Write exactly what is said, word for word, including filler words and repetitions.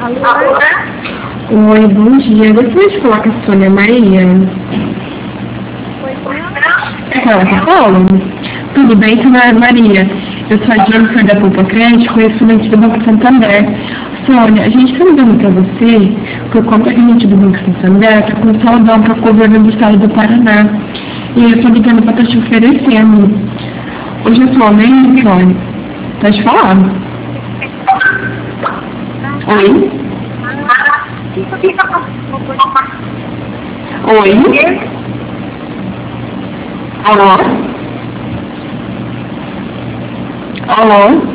Alô? Oi, bom dia. Gostaria de falar com a Sônia Maria. Oi, É com ela que eu falo? Tudo bem, Sônia Maria? Eu sou a Jennifer da Poupa Crédito, estudante do Banco Santander. Sônia, a gente está ligando para você por conta que a gente do Banco Santander está com saudão para o governo do estado do Paraná. E eu estou ligando para estar te oferecendo. Hoje atualmente, olha, pode falar. Oi? Oi? Alô? Alô?